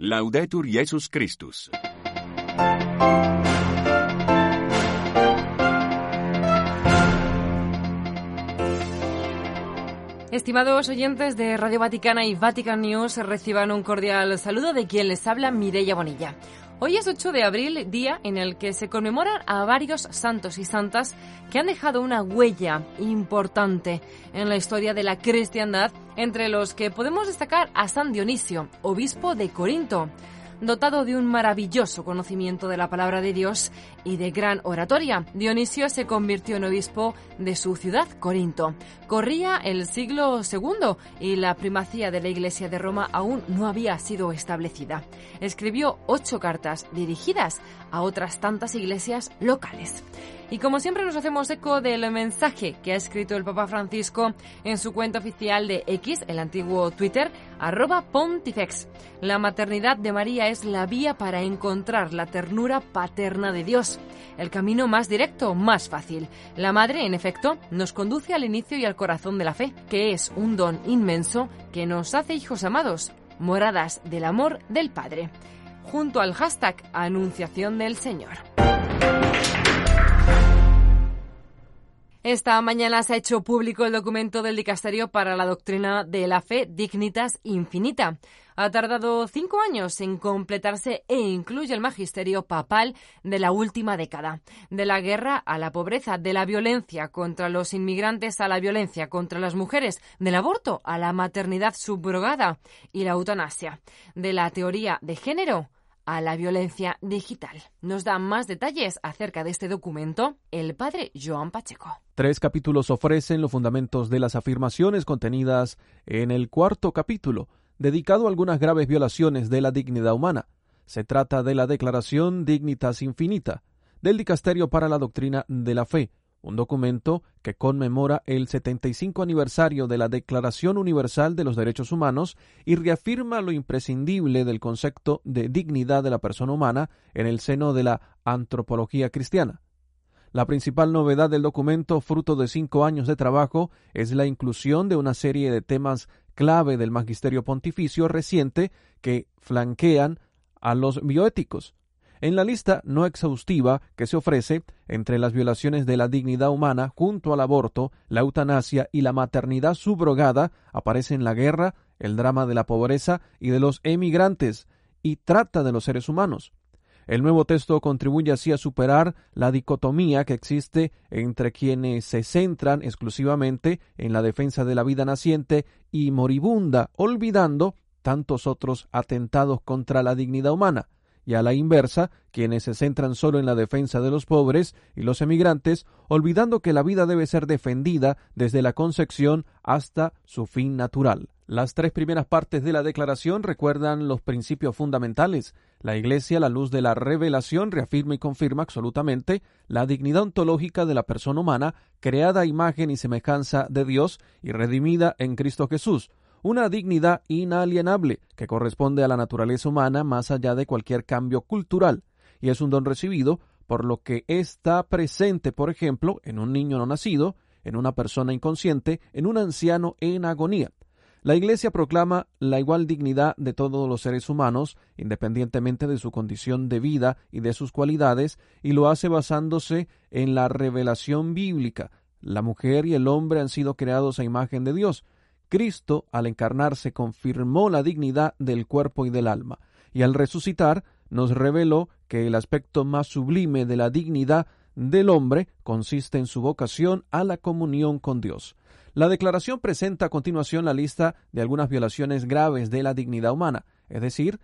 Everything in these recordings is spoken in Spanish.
Laudetur Jesus Christus. Estimados oyentes de Radio Vaticana y Vatican News, reciban un cordial saludo de quien les habla, Mireia Bonilla. Hoy es 8 de abril, día en el que se conmemoran a varios santos y santas que han dejado una huella importante en la historia de la cristiandad, entre los que podemos destacar a San Dionisio, obispo de Corinto. Dotado de un maravilloso conocimiento de la palabra de Dios y de gran oratoria, Dionisio se convirtió en obispo de su ciudad, Corinto. Corría el siglo II y la primacía de la Iglesia de Roma aún no había sido establecida. Escribió 8 cartas dirigidas a otras tantas iglesias locales. Y como siempre nos hacemos eco del mensaje que ha escrito el Papa Francisco en su cuenta oficial de X, el antiguo Twitter, @Pontifex. La maternidad de María es la vía para encontrar la ternura paterna de Dios. El camino más directo, más fácil. La madre, en efecto, nos conduce al inicio y al corazón de la fe, que es un don inmenso que nos hace hijos amados, moradas del amor del Padre. Junto al hashtag Anunciación del Señor. Esta mañana se ha hecho público el documento del Dicasterio para la Doctrina de la Fe Dignitas Infinita. Ha tardado 5 años en completarse e incluye el magisterio papal de la última década. De la guerra a la pobreza, de la violencia contra los inmigrantes a la violencia contra las mujeres, del aborto a la maternidad subrogada y la eutanasia, de la teoría de género a la violencia digital. Nos da más detalles acerca de este documento el padre Joan Pacheco. 3 capítulos ofrecen los fundamentos de las afirmaciones contenidas en el 4º capítulo, dedicado a algunas graves violaciones de la dignidad humana. Se trata de la Declaración Dignitas Infinita, del Dicasterio para la Doctrina de la Fe, un documento que conmemora el 75 aniversario de la Declaración Universal de los Derechos Humanos y reafirma lo imprescindible del concepto de dignidad de la persona humana en el seno de la antropología cristiana. La principal novedad del documento, fruto de 5 años de trabajo, es la inclusión de una serie de temas clave del magisterio pontificio reciente que flanquean a los bioéticos. En la lista no exhaustiva que se ofrece, entre las violaciones de la dignidad humana, junto al aborto, la eutanasia y la maternidad subrogada, aparecen la guerra, el drama de la pobreza y de los emigrantes, y trata de los seres humanos. El nuevo texto contribuye así a superar la dicotomía que existe entre quienes se centran exclusivamente en la defensa de la vida naciente y moribunda, olvidando tantos otros atentados contra la dignidad humana, y a la inversa, quienes se centran solo en la defensa de los pobres y los emigrantes, olvidando que la vida debe ser defendida desde la concepción hasta su fin natural. Las 3 primeras partes de la declaración recuerdan los principios fundamentales. La Iglesia, a la luz de la revelación, reafirma y confirma absolutamente la dignidad ontológica de la persona humana, creada a imagen y semejanza de Dios y redimida en Cristo Jesús. Una dignidad inalienable que corresponde a la naturaleza humana más allá de cualquier cambio cultural, y es un don recibido por lo que está presente, por ejemplo, en un niño no nacido, en una persona inconsciente, en un anciano en agonía. La Iglesia proclama la igual dignidad de todos los seres humanos, independientemente de su condición de vida y de sus cualidades, y lo hace basándose en la revelación bíblica. La mujer y el hombre han sido creados a imagen de Dios. Cristo, al encarnarse, confirmó la dignidad del cuerpo y del alma, y al resucitar nos reveló que el aspecto más sublime de la dignidad del hombre consiste en su vocación a la comunión con Dios. La declaración presenta a continuación la lista de algunas violaciones graves de la dignidad humana, es decir,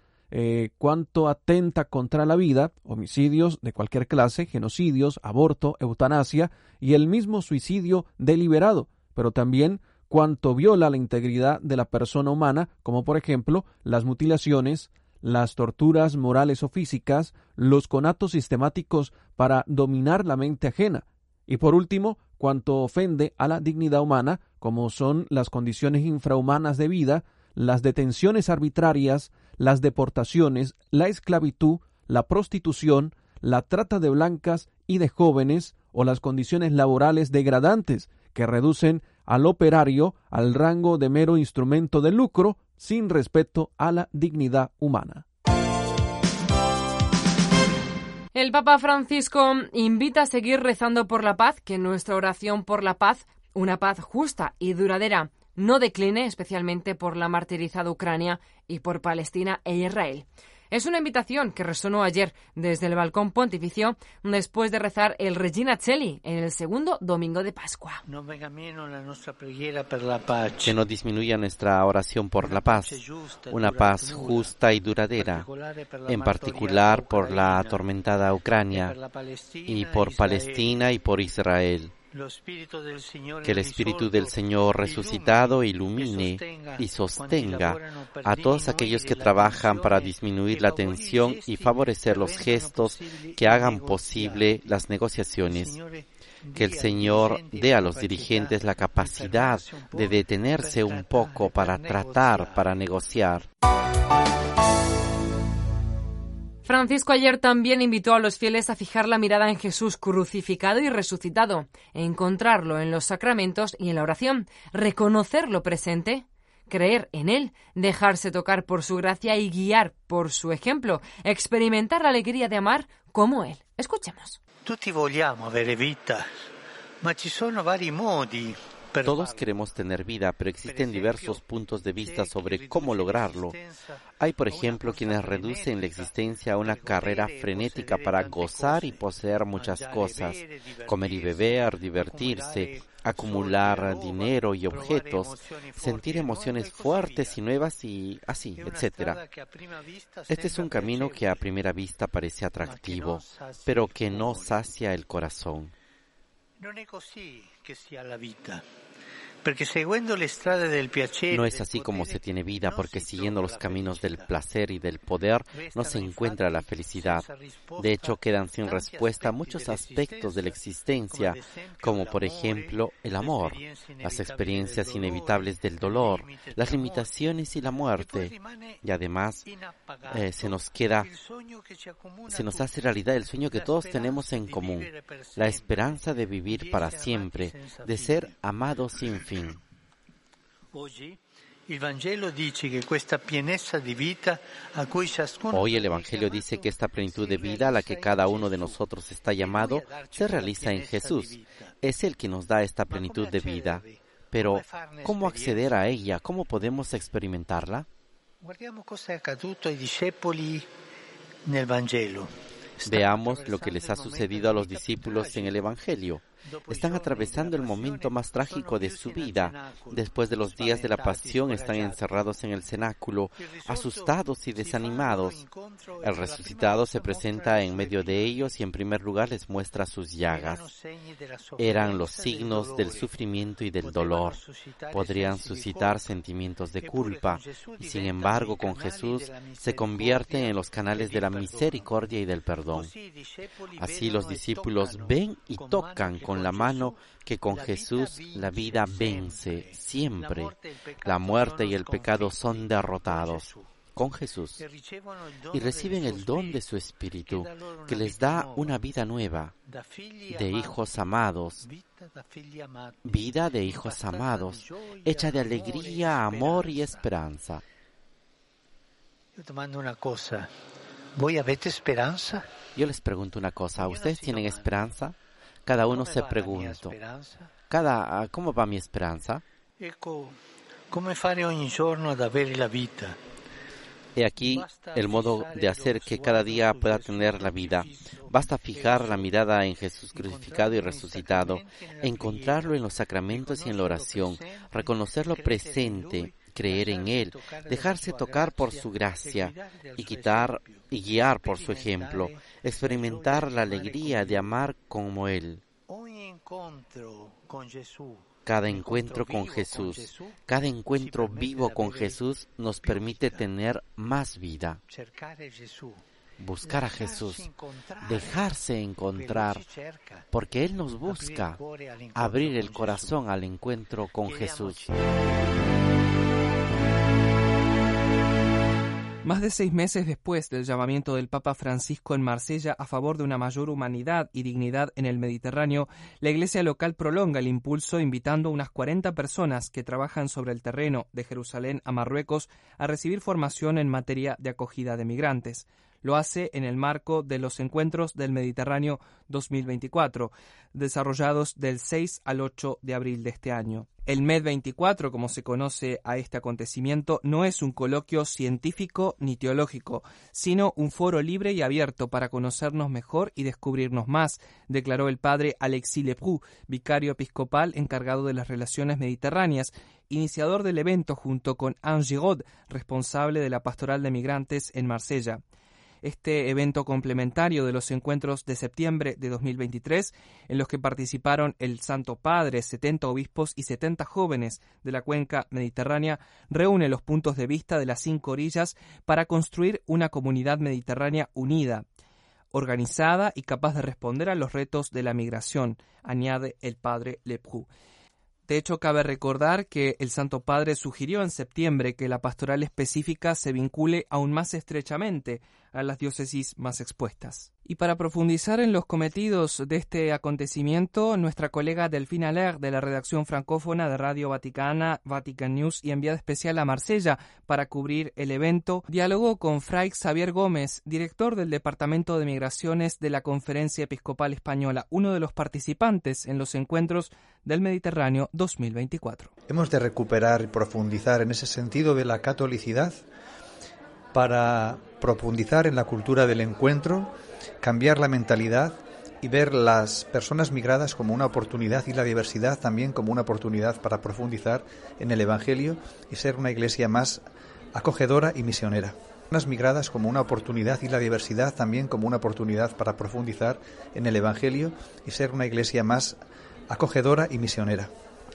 cuánto atenta contra la vida, homicidios de cualquier clase, genocidios, aborto, eutanasia y el mismo suicidio deliberado, pero también cuanto viola la integridad de la persona humana, como por ejemplo las mutilaciones, las torturas morales o físicas, los conatos sistemáticos para dominar la mente ajena, y por último, cuanto ofende a la dignidad humana, como son las condiciones infrahumanas de vida, las detenciones arbitrarias, las deportaciones, la esclavitud, la prostitución, la trata de blancas y de jóvenes, o las condiciones laborales degradantes que reducen al operario al rango de mero instrumento de lucro sin respeto a la dignidad humana. El Papa Francisco invita a seguir rezando por la paz, que nuestra oración por la paz, una paz justa y duradera, no decline, especialmente por la martirizada Ucrania y por Palestina e Israel. Es una invitación que resonó ayer desde el balcón pontificio después de rezar el Regina Coeli en el segundo domingo de Pascua. Que no disminuya nuestra oración por la paz, una paz justa y duradera, en particular por la atormentada Ucrania y por Palestina y por Israel. Que el Espíritu del Señor resucitado ilumine y sostenga a todos aquellos que trabajan para disminuir la tensión y favorecer los gestos que hagan posible las negociaciones. Que el Señor dé a los dirigentes la capacidad de detenerse un poco para tratar, para negociar. Francisco ayer también invitó a los fieles a fijar la mirada en Jesús crucificado y resucitado, encontrarlo en los sacramentos y en la oración, reconocerlo presente, creer en Él, dejarse tocar por su gracia y guiar por su ejemplo, experimentar la alegría de amar como Él. Escuchemos. Tutti vogliamo avere vita, ma ci sono vari modi. Todos queremos tener vida, pero existen diversos puntos de vista sobre cómo lograrlo. Hay, por ejemplo, quienes reducen la existencia a una carrera frenética para gozar y poseer muchas cosas, comer y beber, divertirse, acumular dinero y objetos, sentir emociones fuertes y nuevas y así, etc. Este es un camino que a primera vista parece atractivo, pero que no sacia el corazón. No es así como se tiene vida, porque siguiendo los caminos del placer y del poder no se encuentra la felicidad. De hecho, quedan sin respuesta muchos aspectos de la existencia, como por ejemplo el amor, las experiencias inevitables del dolor, las limitaciones y la muerte. Y además se nos hace realidad el sueño que todos tenemos en común, la esperanza de vivir para siempre, de ser amados sin fin. Hoy el Evangelio dice que esta plenitud de vida a la que cada uno de nosotros está llamado se realiza en Jesús. Es Él quien nos da esta plenitud de vida. Pero, ¿cómo acceder a ella? ¿Cómo podemos experimentarla? Veamos lo que les ha sucedido a los discípulos en el Evangelio. Están atravesando el momento más trágico de su vida. Después de los días de la pasión, están encerrados en el cenáculo, asustados y desanimados. El resucitado se presenta en medio de ellos y en primer lugar les muestra sus llagas. Eran los signos del sufrimiento y del dolor. Podrían suscitar sentimientos de culpa, y sin embargo con Jesús se convierten en los canales de la misericordia y del perdón. Así los discípulos ven y tocan con la mano que con Jesús la vida vence siempre. La muerte y el pecado son derrotados con Jesús y reciben el don de su Espíritu, que les da una vida nueva, de hijos amados, vida de hijos amados, hecha de alegría, amor y esperanza. Yo te mando una cosa. ¿Voi avete esperanza? Yo les pregunto una cosa. ¿Ustedes tienen esperanza? Cada uno se pregunta. ¿Cómo va mi esperanza? Come fare ogni giorno ad avere la vita. He aquí el modo de hacer que cada día pueda tener la vida. Basta fijar la mirada en Jesús crucificado y resucitado, encontrarlo en los sacramentos y en la oración, reconocerlo presente, creer en Él, dejarse tocar por su gracia y guiar por su ejemplo, experimentar la alegría de amar como Él. Cada encuentro con Jesús, cada encuentro vivo con Jesús nos permite tener más vida. Buscar a Jesús, dejarse encontrar, porque Él nos busca, abrir el corazón al encuentro con Jesús. Más de 6 meses después del llamamiento del Papa Francisco en Marsella a favor de una mayor humanidad y dignidad en el Mediterráneo, la Iglesia local prolonga el impulso invitando a unas 40 personas que trabajan sobre el terreno de Jerusalén a Marruecos a recibir formación en materia de acogida de migrantes. Lo hace en el marco de los Encuentros del Mediterráneo 2024, desarrollados del 6 al 8 de abril de este año. El MED24, como se conoce a este acontecimiento, no es un coloquio científico ni teológico, sino un foro libre y abierto para conocernos mejor y descubrirnos más, declaró el padre Alexis Leproux, vicario episcopal encargado de las relaciones mediterráneas, iniciador del evento junto con Anne Giraud, responsable de la pastoral de migrantes en Marsella. Este evento complementario de los encuentros de septiembre de 2023, en los que participaron el Santo Padre, 70 obispos y 70 jóvenes de la cuenca mediterránea, reúne los puntos de vista de las 5 orillas para construir una comunidad mediterránea unida, organizada y capaz de responder a los retos de la migración, añade el padre Leproux. De hecho, cabe recordar que el Santo Padre sugirió en septiembre que la pastoral específica se vincule aún más estrechamente a las diócesis más expuestas. Y para profundizar en los cometidos de este acontecimiento, nuestra colega Delphine Allaire, de la redacción francófona de Radio Vaticana, Vatican News y enviada especial a Marsella para cubrir el evento, dialogó con Fray Xavier Gómez, director del Departamento de Migraciones de la Conferencia Episcopal Española, uno de los participantes en los encuentros del Mediterráneo 2024. Hemos de recuperar y profundizar en ese sentido de la catolicidad para profundizar en la cultura del encuentro, cambiar la mentalidad y ver las personas migradas como una oportunidad y la diversidad también como una oportunidad para profundizar en el Evangelio y ser una iglesia más acogedora y misionera. Personas migradas como una oportunidad y la diversidad también como una oportunidad para profundizar en el Evangelio y ser una iglesia más acogedora y misionera.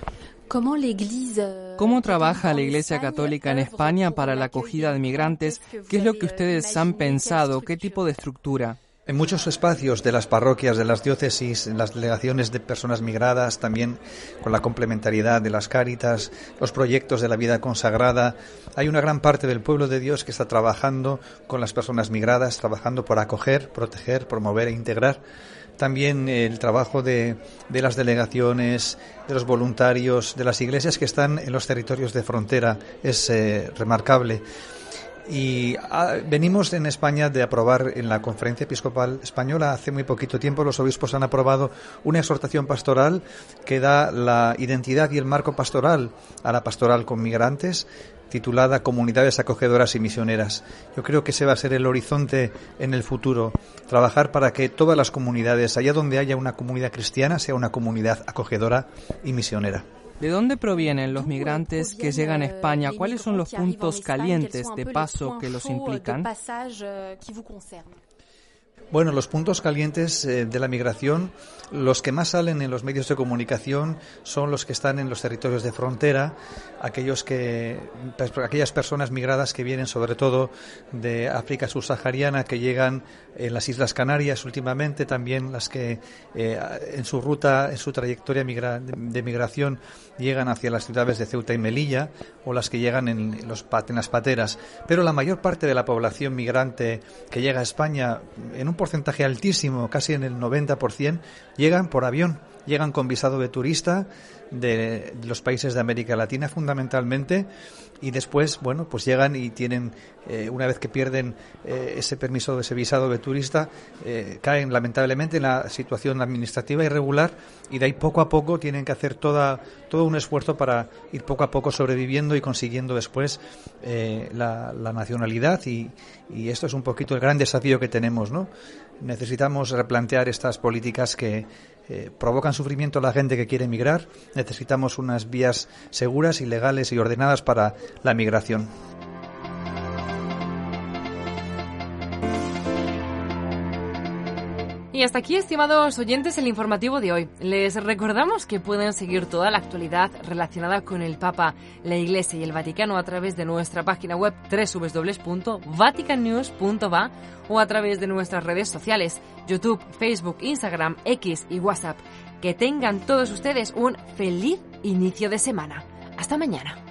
¿Cómo trabaja la Iglesia Católica en España para la acogida de migrantes? ¿Qué es lo que ustedes han pensado? ¿Qué tipo de estructura? En muchos espacios de las parroquias, de las diócesis, en las delegaciones de personas migradas, también con la complementariedad de las Cáritas, los proyectos de la vida consagrada, hay una gran parte del pueblo de Dios que está trabajando con las personas migradas, trabajando por acoger, proteger, promover e integrar. También el trabajo de las delegaciones, de los voluntarios, de las iglesias que están en los territorios de frontera es remarcable. Y venimos en España de aprobar en la Conferencia Episcopal Española hace muy poquito tiempo, los obispos han aprobado una exhortación pastoral que da la identidad y el marco pastoral a la pastoral con migrantes, titulada Comunidades Acogedoras y Misioneras. Yo creo que ese va a ser el horizonte en el futuro, trabajar para que todas las comunidades, allá donde haya una comunidad cristiana, sea una comunidad acogedora y misionera. ¿De dónde provienen los migrantes que llegan a España? ¿Cuáles son los puntos calientes de paso que los implican? Bueno, los puntos calientes de la migración, los que más salen en los medios de comunicación son los que están en los territorios de frontera, aquellas personas migradas que vienen sobre todo de África subsahariana, que llegan en las Islas Canarias últimamente, también las que en su ruta, en su trayectoria de migración llegan hacia las ciudades de Ceuta y Melilla, o las que llegan en las pateras. Pero la mayor parte de la población migrante que llega a España, en un porcentaje altísimo, casi en el 90%, llegan por avión, llegan con visado de turista de los países de América Latina fundamentalmente, y después, bueno, pues llegan y tienen, una vez que pierden ese permiso, ese visado de turista, caen lamentablemente en la situación administrativa irregular, y de ahí poco a poco tienen que hacer todo un esfuerzo para ir poco a poco sobreviviendo y consiguiendo después la nacionalidad, y esto es un poquito el gran desafío que tenemos, ¿no? Necesitamos replantear estas políticas que provocan sufrimiento a la gente que quiere emigrar. Necesitamos unas vías seguras y legales y ordenadas para la migración. Y hasta aquí, estimados oyentes, el informativo de hoy. Les recordamos que pueden seguir toda la actualidad relacionada con el Papa, la Iglesia y el Vaticano a través de nuestra página web www.vaticannews.va o a través de nuestras redes sociales, YouTube, Facebook, Instagram, X y WhatsApp. Que tengan todos ustedes un feliz inicio de semana. Hasta mañana.